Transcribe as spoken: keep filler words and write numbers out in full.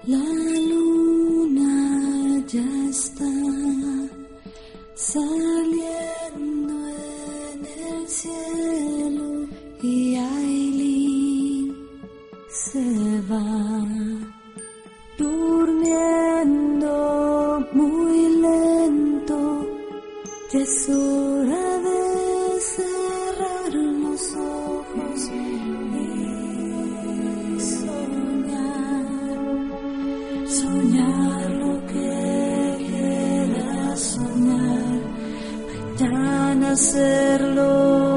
La luna ya está saliendo en el cielo y Aileen se va durmiendo muy lento. Ya es hora de cerrar los ojos y soñar, soñar lo que quieras soñar, mañana hacerlo.